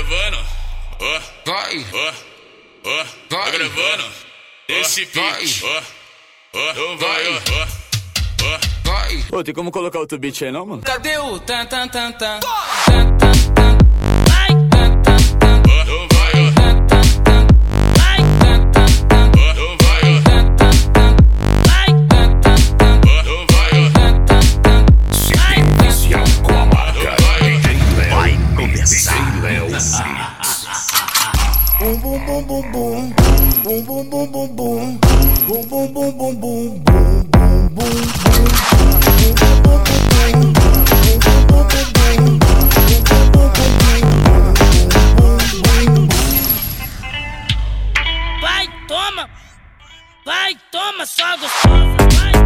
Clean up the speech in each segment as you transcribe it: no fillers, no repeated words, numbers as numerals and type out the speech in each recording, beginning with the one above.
gravando, ó, Vai, ó, ó, tá gravando, esse beat, ó, ó, vai, ó, ó, vai. Ô, tem como colocar outro beat aí não, mano? Cadê o tan tan tan tan? Bum bum bum bum bum, bum bum bum bum bum, bum bum bum bum bum, bum bum bum Vai, toma, só gostosa,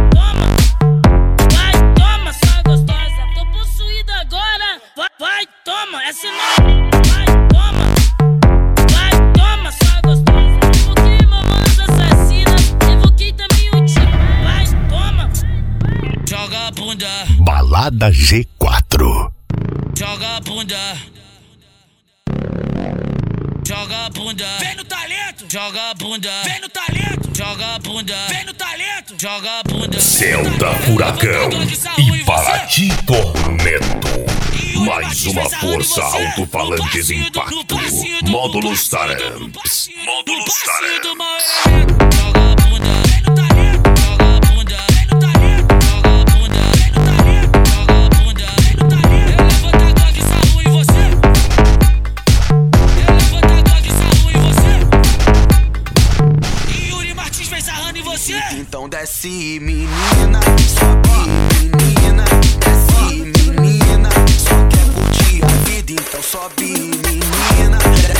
vai, toma, só gostosa. Tô possuída agora, vai, toma, essa não. Vai, toma, só gostosa. Evoquei mamonas assassinas, evoquei também o time. Vai, toma, joga a bunda. Balada G4. Joga a bunda. Joga a bunda, vem no talento, joga a bunda, vem no talento, joga a bunda, vem no talento, joga a bunda. Celta Furacão e Paraty Tormento. Mais uma força alto-falantes impacto. Módulos Taramps. Módulos Taramps. Joga a bunda, vem no talento, joga a bunda, vem no talento, joga a bunda, vem no talento, joga a bunda, vem no talento. Eu levanto a Glock e sarro em você. Então desce menina, sobe menina, desce menina, só quer curtir a vida, então sobe menina.